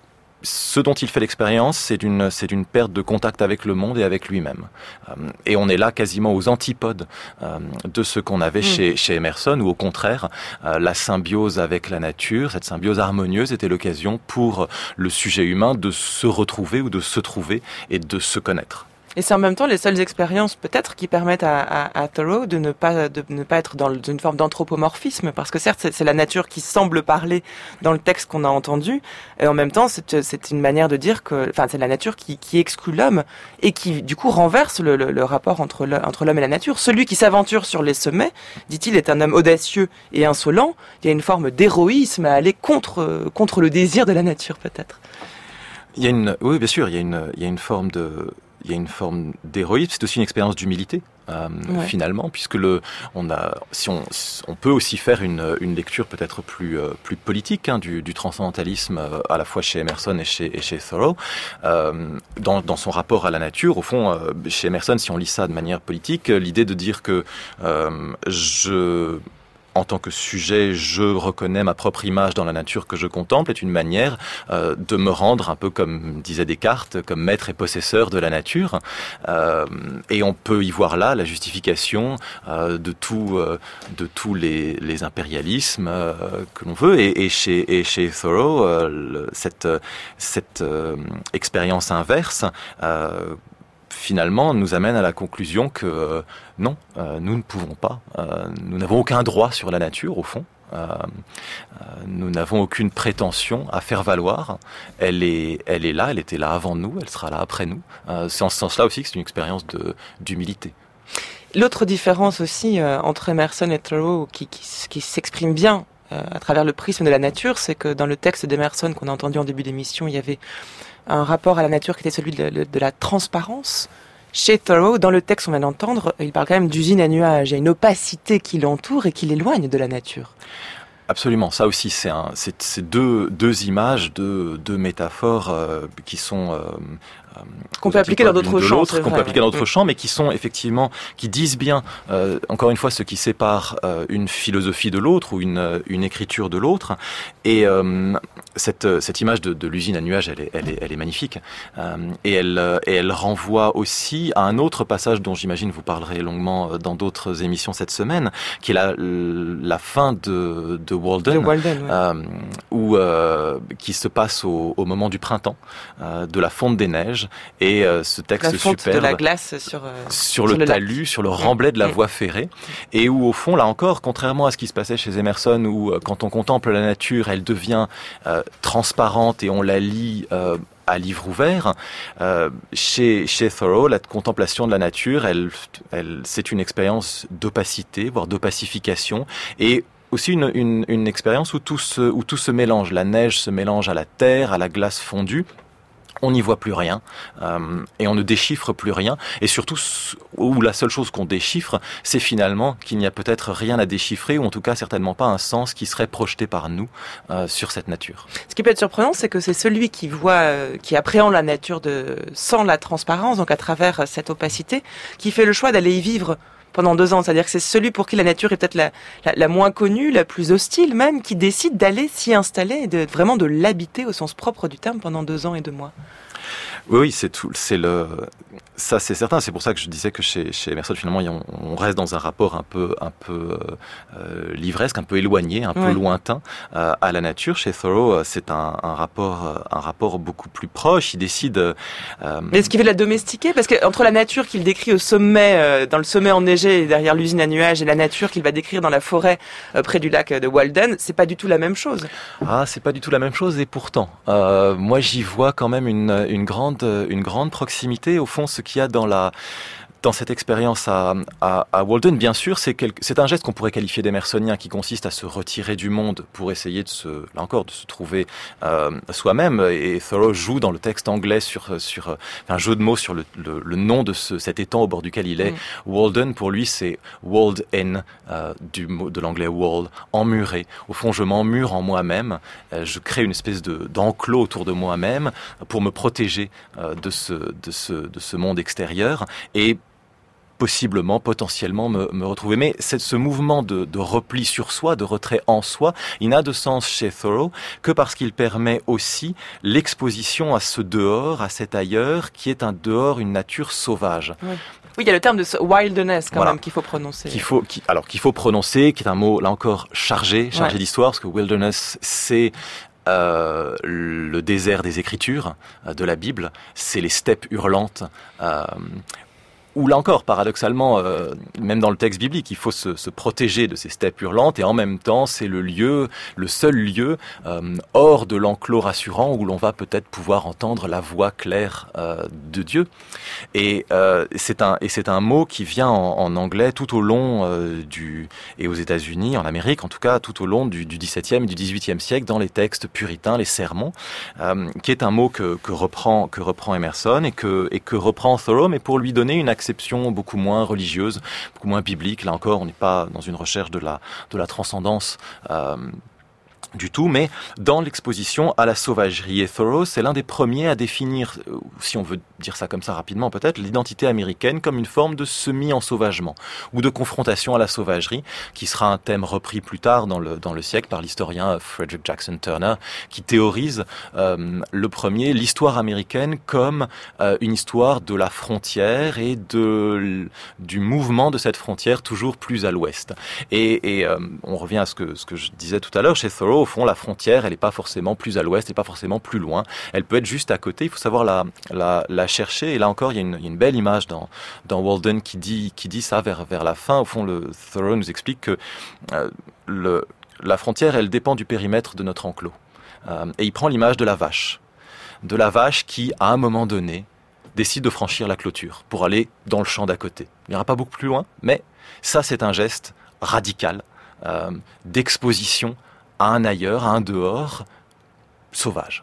Ce dont il fait l'expérience, c'est d'une, c'est d'une perte de contact avec le monde et avec lui-même. Euh, et on est là quasiment aux antipodes euh, de ce qu'on avait mmh. chez, chez Emerson, où au contraire, euh, la symbiose avec la nature, cette symbiose harmonieuse, était l'occasion pour le sujet humain de se retrouver ou de se trouver et de se connaître. Et c'est en même temps les seules expériences peut-être qui permettent à, à, à Thoreau de ne pas de ne pas être dans une forme d'anthropomorphisme, parce que certes c'est, c'est la nature qui semble parler dans le texte qu'on a entendu, et en même temps c'est, c'est une manière de dire que, enfin c'est la nature qui, qui exclut l'homme et qui du coup renverse le, le, le rapport entre, le, entre l'homme et la nature. Celui qui s'aventure sur les sommets, dit-il, est un homme audacieux et insolent. Il y a une forme d'héroïsme à aller contre contre le désir de la nature peut-être. Il y a une, oui bien sûr, il y a une, il y a une forme de Il y a une forme d'héroïsme, c'est aussi une expérience d'humilité, euh, ouais. finalement, puisque le, on a, si on, on peut aussi faire une, une lecture peut-être plus, euh, plus politique hein, du, du transcendantalisme, euh, à la fois chez Emerson et chez, et chez Thoreau, euh, dans, dans son rapport à la nature. Au fond, euh, chez Emerson, si on lit ça de manière politique, l'idée de dire que euh, je en tant que sujet, je reconnais ma propre image dans la nature que je contemple, est une manière euh, de me rendre un peu comme disait Descartes, comme maître et possesseur de la nature. Euh, et on peut y voir là la justification euh, de tout, euh, de tous les, les impérialismes euh, que l'on veut. Et, et chez, et chez Thoreau, euh, le, cette, cette euh, expérience inverse. Euh, finalement, nous amène à la conclusion que euh, non, euh, nous ne pouvons pas, euh, nous n'avons aucun droit sur la nature, au fond. Euh, euh, nous n'avons aucune prétention à faire valoir. Elle est, elle est là, elle était là avant nous, elle sera là après nous. Euh, c'est en ce sens-là aussi que c'est une expérience de, d'humilité. L'autre différence aussi euh, entre Emerson et Thoreau, qui, qui, qui s'exprime bien euh, à travers le prisme de la nature, c'est que dans le texte d'Emerson qu'on a entendu en début d'émission, il y avait un rapport à la nature qui était celui de, de, de la transparence. Chez Thoreau, dans le texte qu'on vient d'entendre, il parle quand même d'usine à nuages. Il y a une opacité qui l'entoure et qui l'éloigne de la nature. Absolument, ça aussi c'est un, c'est, c'est deux, deux images, deux, deux métaphores euh, qui sont euh, euh, qu'on peut appliquer dans d'autres champs, qu'on vrai, peut appliquer ouais. dans d'autres mmh. champs, mais qui sont effectivement qui disent bien, euh, encore une fois, ce qui sépare euh, une philosophie de l'autre ou une une écriture de l'autre. Et euh, cette cette image de, de l'usine à nuages, elle est elle est elle est magnifique, euh, et elle et elle renvoie aussi à un autre passage dont j'imagine vous parlerez longuement dans d'autres émissions cette semaine, qui est la la fin de de Walden, Walden ouais. euh, où, euh, qui se passe au, au moment du printemps, euh, de la fonte des neiges, et euh, ce texte la fonte superbe de la glace sur, euh, sur, sur le, le talus, lac. Sur le remblai de la mmh. voie ferrée, et où au fond, là encore, contrairement à ce qui se passait chez Emerson, où euh, quand on contemple la nature, elle devient euh, transparente et on la lit euh, à livre ouvert. Euh, chez, chez Thoreau, la contemplation de la nature, elle, elle, c'est une expérience d'opacité, voire d'opacification, et aussi une, une, une expérience où tout, se, où tout se mélange. La neige se mélange à la terre, à la glace fondue. On n'y voit plus rien, euh, et on ne déchiffre plus rien. Et surtout, où la seule chose qu'on déchiffre, c'est finalement qu'il n'y a peut-être rien à déchiffrer, ou en tout cas certainement pas un sens qui serait projeté par nous euh, sur cette nature. Ce qui peut être surprenant, c'est que c'est celui qui voit, euh, qui appréhende la nature de, sans la transparence, donc à travers cette opacité, qui fait le choix d'aller y vivre pendant deux ans. C'est-à-dire que c'est celui pour qui la nature est peut-être la, la, la moins connue, la plus hostile même, qui décide d'aller s'y installer et de, vraiment de l'habiter au sens propre du terme pendant deux ans et deux mois. Oui, oui, c'est tout, c'est le, ça c'est certain. C'est pour ça que je disais que chez, chez Emerson, finalement, on, on reste dans un rapport un peu, un peu euh, livresque, un peu éloigné, un peu oui. lointain euh, à la nature. Chez Thoreau, c'est un, un rapport, un rapport beaucoup plus proche. Il décide. Euh, Mais est-ce qu'il veut la domestiquer? Parce que entre la nature qu'il décrit au sommet, euh, dans le sommet enneigé derrière l'usine à nuages, et la nature qu'il va décrire dans la forêt euh, près du lac de Walden, c'est pas du tout la même chose. Ah, c'est pas du tout la même chose. Et pourtant, euh, moi, j'y vois quand même une, une grande, une grande proximité. Au fond, ce qu'il y a dans la dans cette expérience à, à, à Walden, bien sûr, c'est, quelque, c'est un geste qu'on pourrait qualifier d'émersonien, qui consiste à se retirer du monde pour essayer de se, là encore, de se trouver euh, soi-même. Et Thoreau joue dans le texte anglais sur, sur un jeu de mots sur le, le, le nom de ce, cet étang au bord duquel il est. Mm. Walden, pour lui, c'est walled in, euh, du mot de l'anglais wall, emmuré. Au fond, je m'emmure en moi-même. Euh, je crée une espèce de, d'enclos autour de moi-même pour me protéger euh, de ce, de ce, de ce monde extérieur. Et possiblement, potentiellement me, me retrouver. Mais c'est ce mouvement de, de repli sur soi, de retrait en soi, il n'a de sens chez Thoreau que parce qu'il permet aussi l'exposition à ce dehors, à cet ailleurs, qui est un dehors, une nature sauvage. Oui. Oui, il y a le terme de wilderness quand voilà. même qu'il faut prononcer. Qu'il faut, qui, alors qu'il faut prononcer, qui est un mot là encore chargé, chargé ouais. d'histoire, parce que wilderness, c'est Euh, le désert des Écritures euh, de la Bible, c'est les steppes hurlantes. Euh, Ou là encore, paradoxalement, euh, même dans le texte biblique, il faut se, se protéger de ces steppes hurlantes, et en même temps, c'est le lieu, le seul lieu euh, hors de l'enclos rassurant où l'on va peut-être pouvoir entendre la voix claire euh, de Dieu. Et euh, c'est un et c'est un mot qui vient en, en anglais tout au long euh, du et aux États-Unis, en Amérique en tout cas, tout au long du, du dix-septième et du dix-huitième siècle, dans les textes puritains, les sermons, euh, qui est un mot que, que reprend que reprend Emerson et que et que reprend Thoreau, mais pour lui donner une acception beaucoup moins religieuse, beaucoup moins biblique. Là encore, on n'est pas dans une recherche de la, de la transcendance euh, du tout, mais dans l'exposition à la sauvagerie. Et Thoreau, c'est l'un des premiers à définir, si on veut dire ça comme ça rapidement peut-être, l'identité américaine comme une forme de semi-ensauvagement ou de confrontation à la sauvagerie, qui sera un thème repris plus tard dans le, dans le siècle par l'historien Frederick Jackson Turner, qui théorise euh, le premier, l'histoire américaine comme euh, une histoire de la frontière et de, du mouvement de cette frontière toujours plus à l'ouest. Et, et euh, on revient à ce que, ce que je disais tout à l'heure, chez Thoreau, au fond, la frontière, elle n'est pas forcément plus à l'ouest, elle n'est pas forcément plus loin. Elle peut être juste à côté, il faut savoir la, la, la chercher. Et là encore, il y a une, il y a une belle image dans, dans Walden qui dit, qui dit ça vers, vers la fin. Au fond, le Thoreau nous explique que euh, le, la frontière, elle dépend du périmètre de notre enclos. Euh, et il prend l'image de la vache. De la vache qui, à un moment donné, décide de franchir la clôture pour aller dans le champ d'à côté. Il n'ira pas beaucoup plus loin, mais ça, c'est un geste radical euh, d'exposition à un ailleurs, à un dehors sauvage.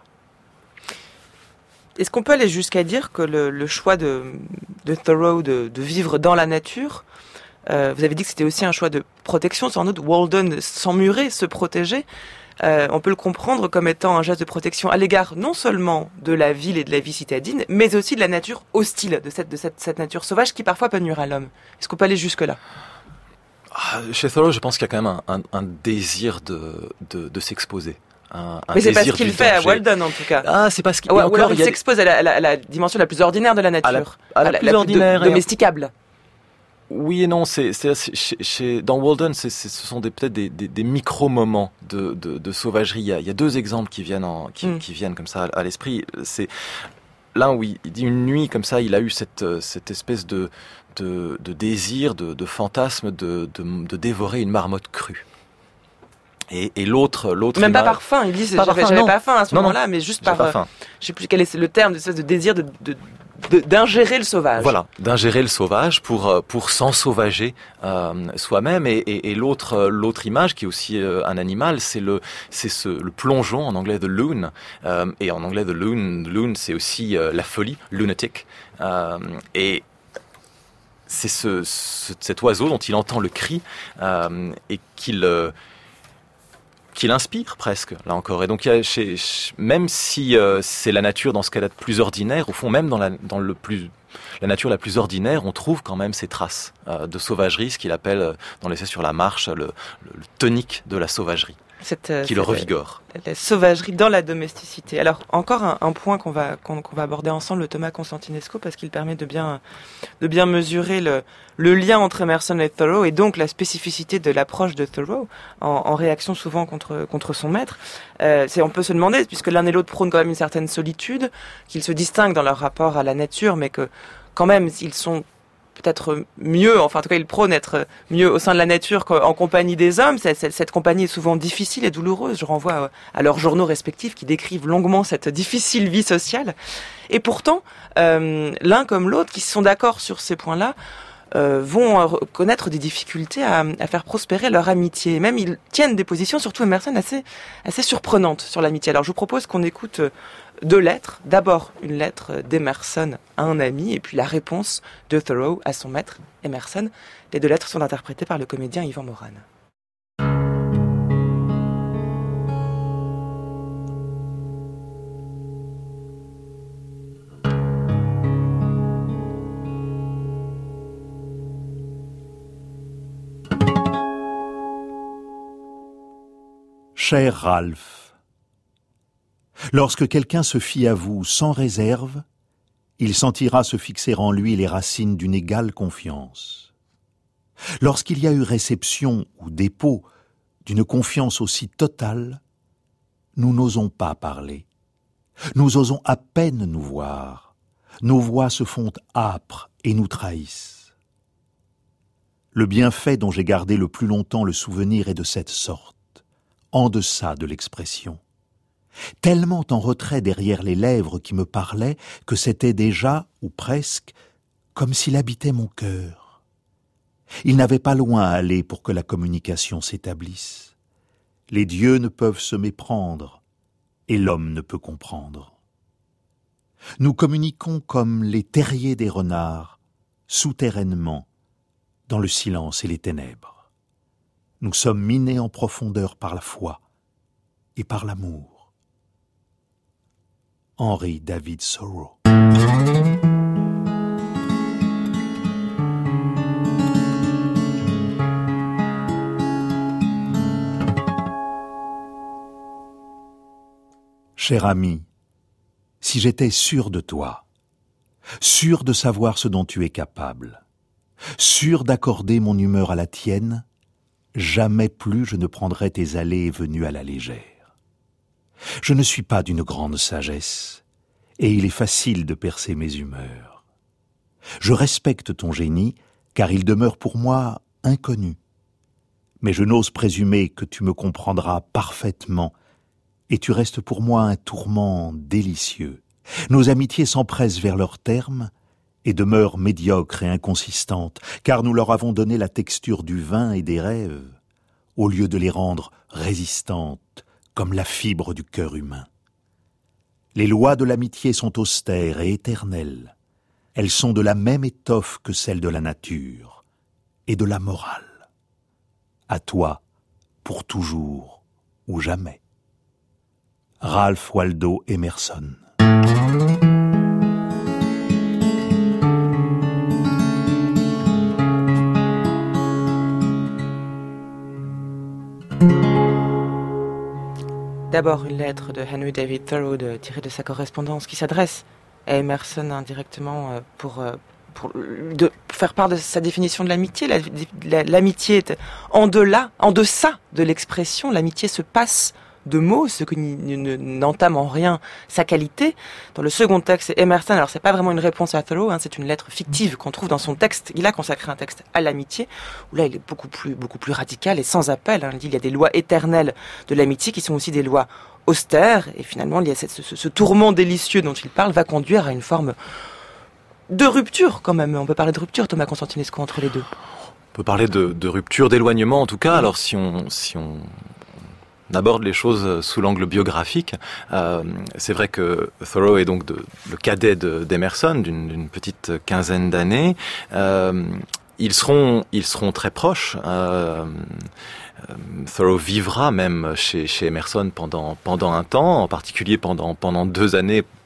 Est-ce qu'on peut aller jusqu'à dire que le, le choix de, de Thoreau de, de vivre dans la nature, euh, vous avez dit que c'était aussi un choix de protection, sans doute Walden s'emmurer, se protéger, euh, on peut le comprendre comme étant un geste de protection à l'égard non seulement de la ville et de la vie citadine, mais aussi de la nature hostile, de cette, de cette, cette nature sauvage qui parfois peut nuire à l'homme. Est-ce qu'on peut aller jusque-là ? Chez Thoreau, je pense qu'il y a quand même un, un, un désir de, de, de s'exposer. Un, un mais c'est pas ce qu'il fait danger. À Walden, en tout cas. Ah, c'est pas ce qu'il fait. Ouais, ou alors il, il s'expose à la, à, la, à la dimension la plus ordinaire de la nature. À la, à la, à la plus la ordinaire. Plus domesticable. Oui et non, c'est, c'est, c'est chez, chez, dans Walden, c'est, c'est, ce sont des, peut-être des, des, des micro-moments de, de, de sauvagerie. Il y, a, il y a deux exemples qui viennent, en, qui, mm. qui viennent comme ça à, à l'esprit. C'est l'un où il, il dit une nuit comme ça, il a eu cette, cette espèce de, de, de désir, de, de fantasme de, de, de dévorer une marmotte crue. Et, et l'autre, l'autre même image... pas par faim. Il dit pas j'avais, par faim, j'avais pas faim à ce non, moment-là, non, mais juste par. Pas faim. Euh, je sais plus quel est le terme, de, de désir de, de, de d'ingérer le sauvage. Voilà, d'ingérer le sauvage pour pour s'ensauvager euh, soi-même. Et, et, et l'autre l'autre image qui est aussi euh, un animal, c'est le c'est ce le plongeon en anglais the loon. Euh, et en anglais the loon, the loon c'est aussi euh, la folie, lunatic. Euh, et c'est ce, ce cet oiseau dont il entend le cri euh, et qu'il euh, qui l'inspire presque, là encore. Et donc, il y a chez, chez, même si euh, c'est la nature dans ce qu'elle a de plus ordinaire, au fond, même dans la, dans le plus, la nature la plus ordinaire, on trouve quand même ces traces euh, de sauvagerie, ce qu'il appelle, euh, dans l'essai sur la marche, le, le, le tonique de la sauvagerie. Cette, qui cette, le revigore. La, la sauvagerie dans la domesticité. Alors, encore un, un point qu'on va, qu'on, qu'on va aborder ensemble, le Thomas Constantinesco, parce qu'il permet de bien, de bien mesurer le, le lien entre Emerson et Thoreau, et donc la spécificité de l'approche de Thoreau, en, en réaction souvent contre, contre son maître. Euh, c'est, on peut se demander, puisque l'un et l'autre prônent quand même une certaine solitude, qu'ils se distinguent dans leur rapport à la nature, mais que, quand même, ils sont peut-être mieux, enfin en tout cas ils prônent être mieux au sein de la nature qu'en compagnie des hommes. Cette, cette, cette compagnie est souvent difficile et douloureuse. Je renvoie à leurs journaux respectifs qui décrivent longuement cette difficile vie sociale. Et pourtant, euh, l'un comme l'autre, qui sont d'accord sur ces points-là, euh, vont connaître des difficultés à, à faire prospérer leur amitié. Même ils tiennent des positions, surtout Emerson, assez, assez surprenantes sur l'amitié. Alors je vous propose qu'on écoute deux lettres. D'abord, une lettre d'Emerson à un ami, et puis la réponse de Thoreau à son maître, Emerson. Les deux lettres sont interprétées par le comédien Yvan Morane. Cher Ralph, lorsque quelqu'un se fie à vous sans réserve, il sentira se fixer en lui les racines d'une égale confiance. Lorsqu'il y a eu réception ou dépôt d'une confiance aussi totale, nous n'osons pas parler. Nous osons à peine nous voir. Nos voix se font âpres et nous trahissent. Le bienfait dont j'ai gardé le plus longtemps le souvenir est de cette sorte, en deçà de l'expression. Tellement en retrait derrière les lèvres qui me parlaient que c'était déjà, ou presque, comme s'il habitait mon cœur. Il n'avait pas loin à aller pour que la communication s'établisse. Les dieux ne peuvent se méprendre, et l'homme ne peut comprendre. Nous communiquons comme les terriers des renards, souterrainement, dans le silence et les ténèbres. Nous sommes minés en profondeur par la foi et par l'amour. Henry David Thoreau. Cher ami, si j'étais sûr de toi, sûr de savoir ce dont tu es capable, sûr d'accorder mon humeur à la tienne, jamais plus je ne prendrai tes allées et venues à la légère. Je ne suis pas d'une grande sagesse, et il est facile de percer mes humeurs. Je respecte ton génie, car il demeure pour moi inconnu. Mais je n'ose présumer que tu me comprendras parfaitement, et tu restes pour moi un tourment délicieux. Nos amitiés s'empressent vers leur terme, et demeurent médiocres et inconsistantes, car nous leur avons donné la texture du vin et des rêves, au lieu de les rendre résistantes, comme la fibre du cœur humain. Les lois de l'amitié sont austères et éternelles. Elles sont de la même étoffe que celles de la nature et de la morale. À toi, pour toujours ou jamais. Ralph Waldo Emerson. D'abord, une lettre de Henry David Thoreau de, tirée de sa correspondance qui s'adresse à Emerson indirectement pour, pour de faire part de sa définition de l'amitié. La, la, l'amitié est en delà, en deçà de l'expression. L'amitié se passe de mots, ce qui n'entame en rien sa qualité. Dans le second texte, c'est Emerson. Alors, c'est pas vraiment une réponse à Thoreau, hein, c'est une lettre fictive qu'on trouve dans son texte. Il a consacré un texte à l'amitié, où là, il est beaucoup plus, beaucoup plus radical et sans appel. Hein. Il dit il y a des lois éternelles de l'amitié qui sont aussi des lois austères. Et finalement, il y a cette, ce, ce tourment délicieux dont il parle va conduire à une forme de rupture, quand même. On peut parler de rupture, Thomas Constantinesco, entre les deux. On peut parler de, de rupture, d'éloignement, en tout cas. Alors, si on, si on On aborde les choses sous l'angle biographique. Euh, c'est vrai que Thoreau est donc de, le cadet de, d'Emerson, d'une, d'une petite quinzaine d'années. Euh, ils seront, ils seront très proches. Euh, Thoreau vivra même chez, chez Emerson pendant, pendant un temps, en particulier pendant, pendant deux années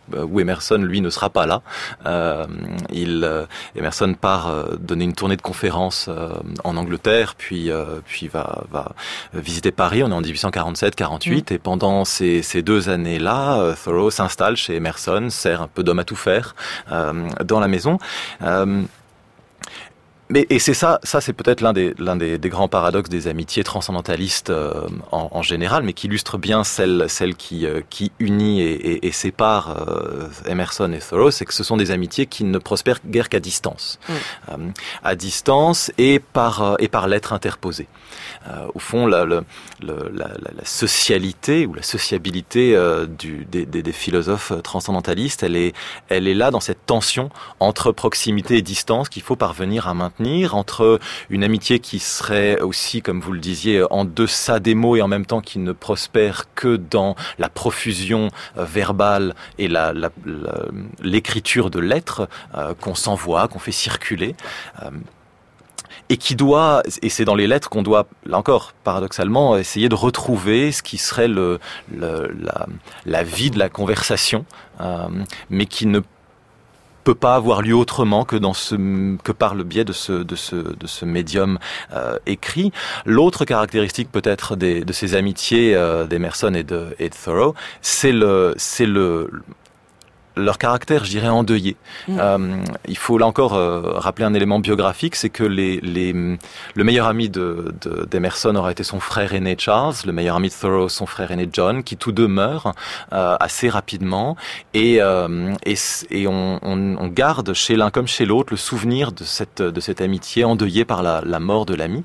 où Emerson, lui, ne sera pas là. Euh, il, euh, Emerson part euh, donner une tournée de conférences euh, en Angleterre, puis euh, puis va va visiter Paris. On est en dix-huit cent quarante-sept quarante-huit, mmh. et pendant ces ces deux années-là, euh, Thoreau s'installe chez Emerson, sert un peu d'homme à tout faire euh, dans la maison. Euh, Mais et c'est ça, ça c'est peut-être l'un des l'un des, des grands paradoxes des amitiés transcendantalistes euh, en, en général, mais qui illustre bien celle celle qui euh, qui unit et, et, et sépare euh, Emerson et Thoreau, c'est que ce sont des amitiés qui ne prospèrent guère qu'à distance, mmh. euh, à distance et par euh, et par lettres interposées. Euh, au fond, la, la, la, la, la socialité ou la sociabilité euh, du, des, des, des philosophes transcendantalistes, elle est elle est là dans cette tension entre proximité et distance qu'il faut parvenir à maintenir, entre une amitié qui serait aussi, comme vous le disiez, en deçà des mots et en même temps qui ne prospère que dans la profusion euh, verbale et la, la, la, l'écriture de lettres euh, qu'on s'envoie, qu'on fait circuler. Euh, et qui doit, et c'est dans les lettres qu'on doit, là encore, paradoxalement, essayer de retrouver ce qui serait le, le la, la vie de la conversation, euh, mais qui ne peut pas avoir lieu autrement que dans ce que par le biais de ce de ce de ce médium euh, écrit. L'autre caractéristique peut-être des de ces amitiés euh, d'Emerson et de et de Thoreau, c'est le c'est le leur caractère, je dirais, endeuillé. Mmh. Euh, il faut là encore euh, rappeler un élément biographique, c'est que les, les, le meilleur ami de, de, d'Emerson aura été son frère aîné Charles, le meilleur ami de Thoreau, son frère aîné John, qui tous deux meurent euh, assez rapidement, et, euh, et, et on, on, on garde chez l'un comme chez l'autre le souvenir de cette, de cette amitié endeuillée par la, la mort de l'ami.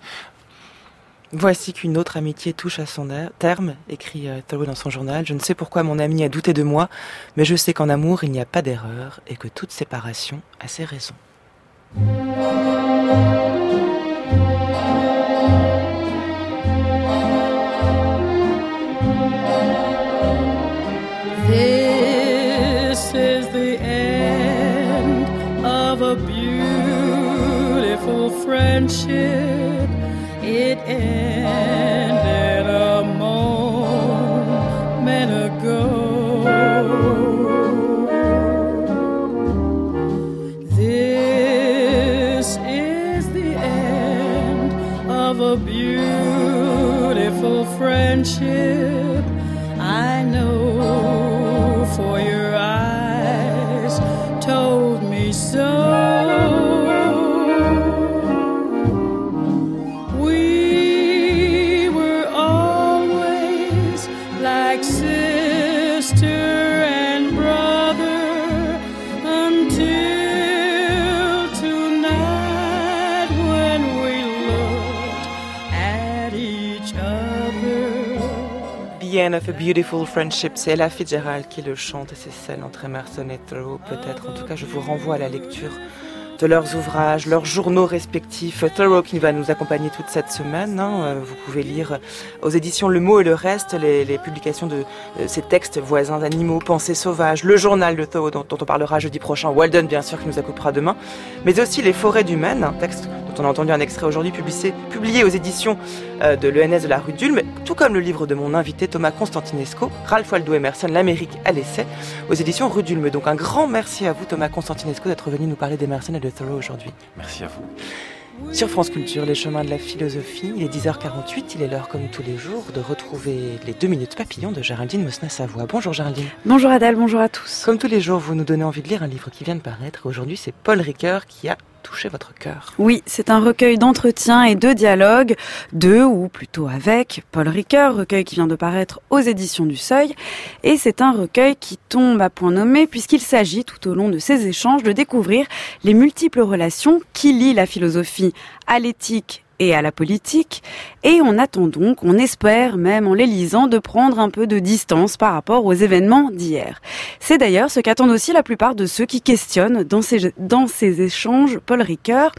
Voici qu'une autre amitié touche à son terme, écrit Thoreau dans son journal. Je ne sais pourquoi mon ami a douté de moi, mais je sais qu'en amour il n'y a pas d'erreur et que toute séparation a ses raisons. This is the end of a beautiful friendship. It ended a moment ago. This is the end of a beautiful friendship. I know, for your eyes told me so. End of a Beautiful Friendship, c'est Ella Fitzgerald qui le chante et c'est celle entre Emerson et Thoreau peut-être. En tout cas, je vous renvoie à la lecture de leurs ouvrages, leurs journaux respectifs. Thoreau qui va nous accompagner toute cette semaine. Hein. Vous pouvez lire aux éditions Le Mot et le Reste les, les publications de euh, ces textes voisins d'animaux, Pensées sauvages, le journal de Thoreau dont, dont on parlera jeudi prochain, Walden bien sûr qui nous accompagnera demain, mais aussi Les Forêts du Maine, un texte dont on a entendu un extrait aujourd'hui publié, publié aux éditions euh, de l'E N S de la rue d'Ulm, tout comme le livre de mon invité Thomas Constantinesco, Ralph Waldo Emerson, L'Amérique à l'essai, aux éditions rue d'Ulm. Donc un grand merci à vous Thomas Constantinesco d'être venu nous parler d'Emerson et de Thoreau aujourd'hui. Merci à vous. Sur France Culture, les chemins de la philosophie, il est dix heures quarante-huit, il est l'heure comme tous les jours de retrouver les deux minutes papillons de Géraldine Mosna-Savoie. Bonjour Géraldine. Bonjour Adèle, bonjour à tous. Comme tous les jours, vous nous donnez envie de lire un livre qui vient de paraître. Aujourd'hui, c'est Paul Ricoeur qui a touché votre cœur. Oui, c'est un recueil d'entretiens et de dialogues de, ou plutôt avec, Paul Ricoeur, recueil qui vient de paraître aux éditions du Seuil. Et c'est un recueil qui tombe à point nommé puisqu'il s'agit tout au long de ces échanges de découvrir les multiples relations qui lient la philosophie à l'éthique et à la politique, et on attend donc, on espère même en les lisant, de prendre un peu de distance par rapport aux événements d'hier. C'est d'ailleurs ce qu'attendent aussi la plupart de ceux qui questionnent dans ces, dans ces échanges Paul Ricoeur.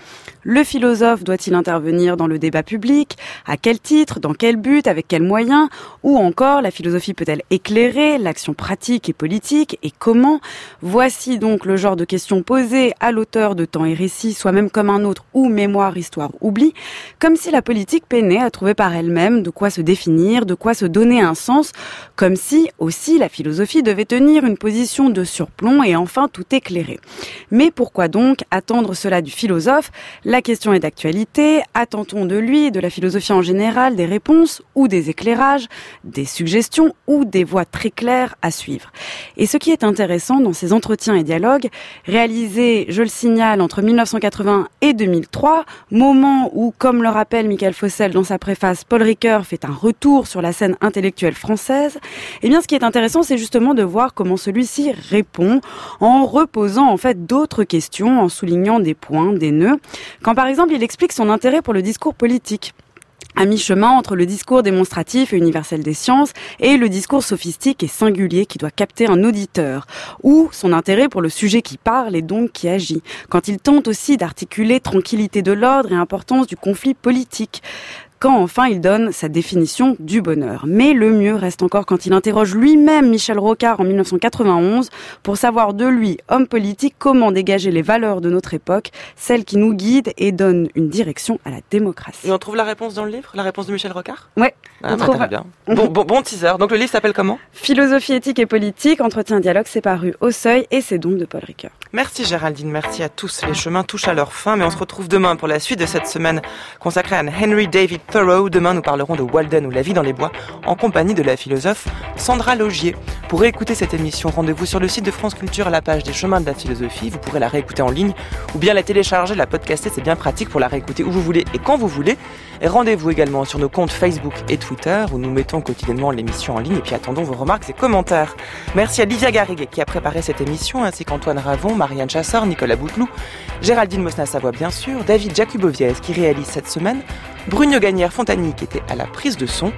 Le philosophe doit-il intervenir dans le débat public? À quel titre? Dans quel but? Avec quels moyens? Ou encore, la philosophie peut-elle éclairer l'action pratique et politique? Et comment? Voici donc le genre de questions posées à l'auteur de Temps et Récits, Soi-même comme un autre ou Mémoire, Histoire, Oubli, comme si la politique peinait à trouver par elle-même de quoi se définir, de quoi se donner un sens, comme si aussi la philosophie devait tenir une position de surplomb et enfin tout éclairer. Mais pourquoi donc attendre cela du philosophe? La question est d'actualité. Attend-on de lui, de la philosophie en général, des réponses ou des éclairages, des suggestions ou des voies très claires à suivre? Et ce qui est intéressant dans ces entretiens et dialogues, réalisés, je le signale, entre mille neuf cent quatre-vingts et deux mille trois, moment où, comme le rappelle Michael Fossel dans sa préface, Paul Ricoeur fait un retour sur la scène intellectuelle française, eh bien ce qui est intéressant, c'est justement de voir comment celui-ci répond en reposant en fait d'autres questions, en soulignant des points, des nœuds, quand par exemple il explique son intérêt pour le discours politique, à mi-chemin entre le discours démonstratif et universel des sciences et le discours sophistique et singulier qui doit capter un auditeur, ou son intérêt pour le sujet qui parle et donc qui agit, quand il tente aussi d'articuler tranquillité de l'ordre et importance du conflit politique, quand enfin il donne sa définition du bonheur. Mais le mieux reste encore quand il interroge lui-même Michel Rocard en mille neuf cent quatre-vingt-onze pour savoir de lui, homme politique, comment dégager les valeurs de notre époque, celles qui nous guident et donnent une direction à la démocratie. Et on trouve la réponse dans le livre, la réponse de Michel Rocard? Ouais. Ah, bah, très bien. Bon, bon, bon teaser. Donc le livre s'appelle comment? Philosophie, éthique et politique, entretien dialogue, c'est paru au Seuil et c'est donc de Paul Ricoeur. Merci Géraldine, merci à tous. Les chemins touchent à leur fin, mais on se retrouve demain pour la suite de cette semaine consacrée à Henry David Thoreau. Demain, nous parlerons de Walden ou La vie dans les bois en compagnie de la philosophe Sandra Logier. Pour réécouter cette émission, rendez-vous sur le site de France Culture à la page des chemins de la philosophie. Vous pourrez la réécouter en ligne ou bien la télécharger, la podcaster. C'est bien pratique pour la réécouter où vous voulez et quand vous voulez. Et rendez-vous également sur nos comptes Facebook et Twitter où nous mettons quotidiennement l'émission en ligne et puis attendons vos remarques et commentaires. Merci à Livia Garrigues qui a préparé cette émission ainsi qu'Antoine Ravon, Marianne Chassor, Nicolas Bouteloup, Géraldine Mosna-Savoie bien sûr, David Jacuboviez qui réalise cette semaine, Bruno Gagnère-Fontagny qui était à la prise de son.